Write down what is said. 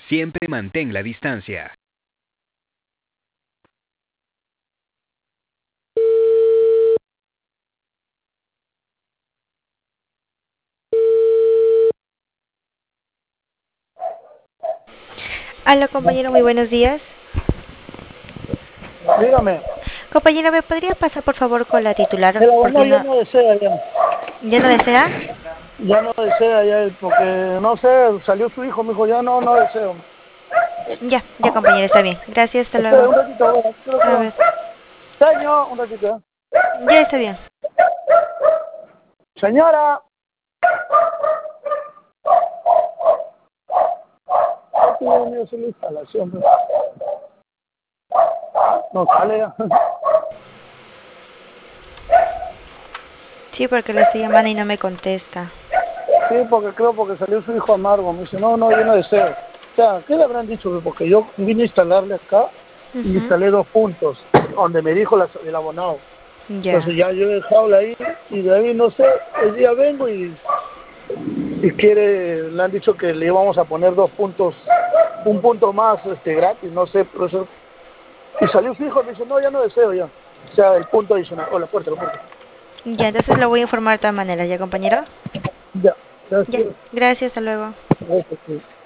Siempre mantén la distancia. Hola compañero, muy buenos días. Dígame. Compañero, ¿me podría pasar por favor con la titular? Mira, Porque bueno, ya no, no desea ya. ¿ya no desea? Ya no desea ya, porque no sé, salió su hijo, me dijo, ya no deseo. Ya compañero, está bien. Gracias, hasta Espera luego. un ratito, bueno, A ver, Señor, un ratito. ya está bien. Señora. No tiene ni hacer la instalación, pues. No sale ya. Sí, porque le estoy llamando y no me contesta. Sí, porque salió su hijo amargo. Me dice, no, yo no deseo. O sea, ¿qué le habrán dicho? Porque yo vine a instalarle acá y le Ujú. instalé 2 puntos, donde me dijo el abonado. Ya. Entonces ya yo he dejado ahí y de ahí no sé, el día vengo y quiere, le han dicho que le íbamos a poner 2 puntos, un punto más gratis, no sé, profesor. Y salió su hijo y me dice, no, ya no deseo ya. O sea, el punto adicional. Oh, la puerta, la puerta. Ya, entonces lo voy a informar de todas maneras, ¿ya compañero? Ya, Ya. gracias. Gracias, hasta luego. Gracias, sí.